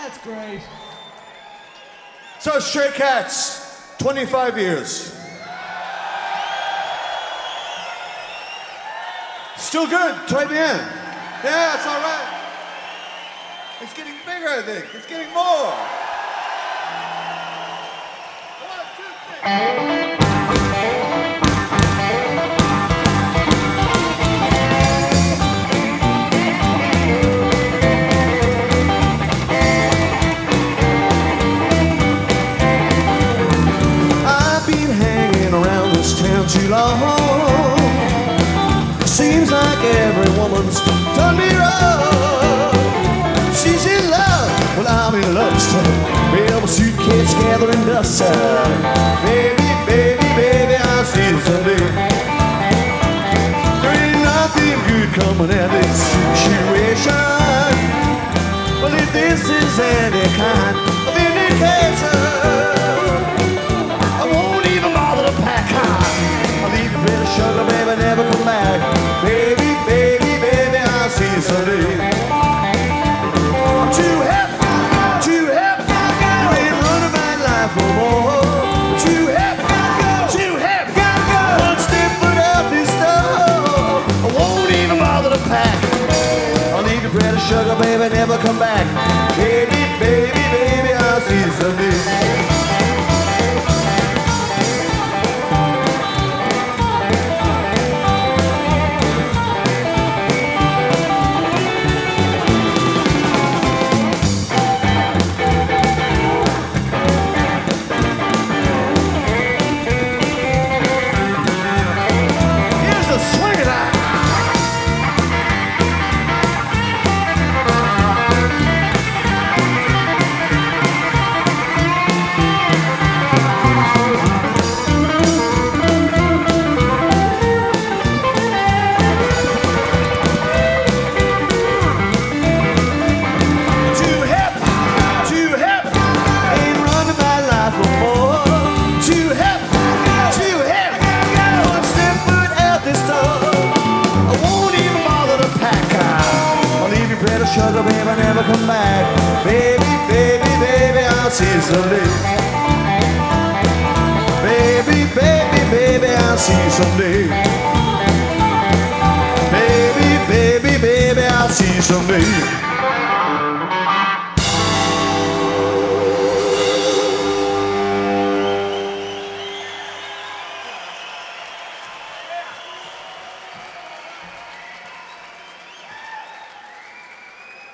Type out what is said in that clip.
That's great. So, Stray Cats, 25 years. Still good, très bien. Yeah, it's all right. It's getting bigger, I think. It's getting more. 1, 2, 3. Too long. Seems like every woman's done me wrong. She's in love, well I'm in love still. We have a suitcase gathering dust. Baby, baby, baby, I'll see you someday. There ain't nothing good coming out of this situation. Well, if this is any kind of indication, I won't even bother to pack high. I'll leave you pretty sugar, baby, never come back. Baby, baby, baby, I'll see you someday. I'm too happy, too happy. You ain't running my life no more. Too happy, too happy. One step foot out this door. I won't even bother to pack. I'll leave you pretty sugar, baby, never come back. Baby, baby, baby, I'll see you someday. Sugar, baby, never come back. Baby, baby, baby, I'll see you someday. Baby, baby, baby, I'll see you someday. Baby, baby, baby, I'll see you someday.